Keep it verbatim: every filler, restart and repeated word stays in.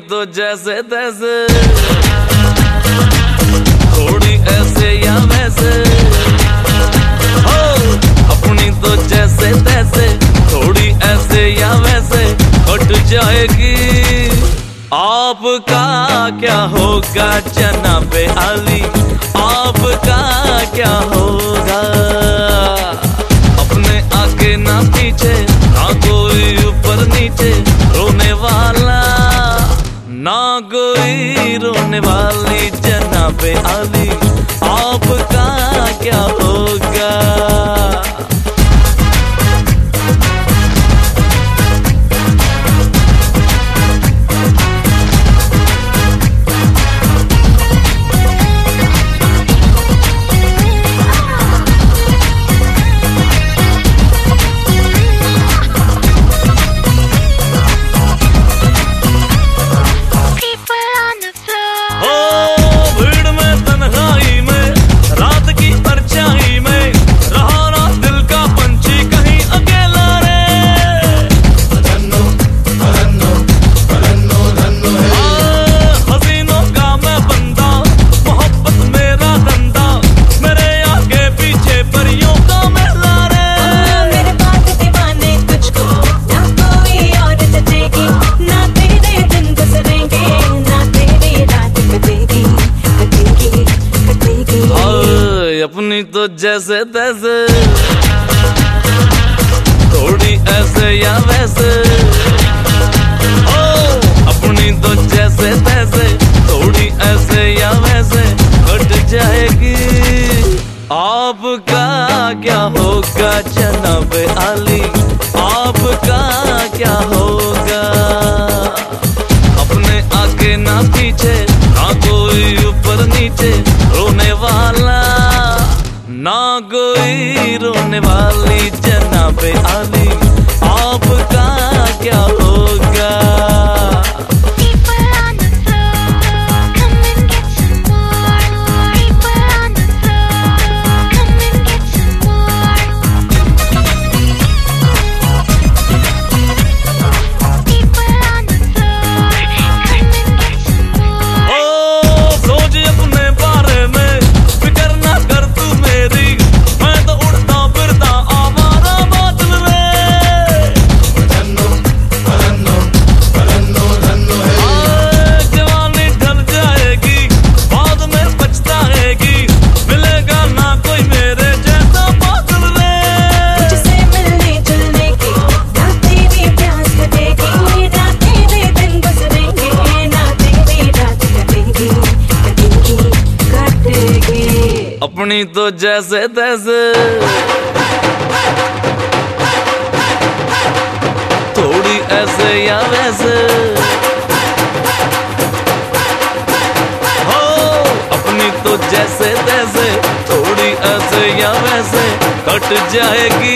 तो जैसे तैसे, थोड़ी ऐसे या वैसे, हो अपनी तो जैसे तैसे, थोड़ी ऐसे या वैसे कट जाएगी। आपका क्या होगा जनाबे आली, आपका क्या होगा? अपने आगे ना पीछे, ना कोई ऊपर नीचे, रोने वाला ना कोई रोने वाली जनाबे आली, आपका क्या होगा? अपनी तो जैसे तैसे, थोड़ी ऐसे या वैसे, ओ अपनी तो जैसे तैसे, थोड़ी ऐसे या वैसे कट जाएगी। आपका क्या होगा जनाबे आली, आपका क्या होगा? अपने आगे ना पीछे, ना कोई ऊपर नीचे, रोने वाला ना कोई रोने वाली जनाबे आली, आपका क्या होगा? अपनी तो जैसे तैसे, थोड़ी ऐसे या वैसे, हो अपनी तो जैसे तैसे, थोड़ी ऐसे या वैसे कट जाएगी।